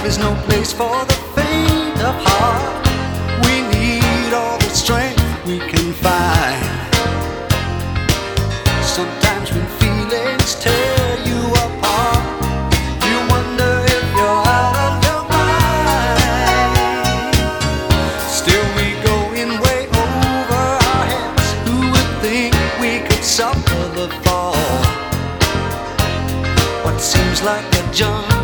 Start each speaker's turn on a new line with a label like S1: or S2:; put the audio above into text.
S1: is no place for the faint of heart. We need all the strength we can find. Sometimes when feelings tear you apart, you wonder if you're out of your mind. Still we going way over our heads. Who would think we could suffer the fall? What seems like a jump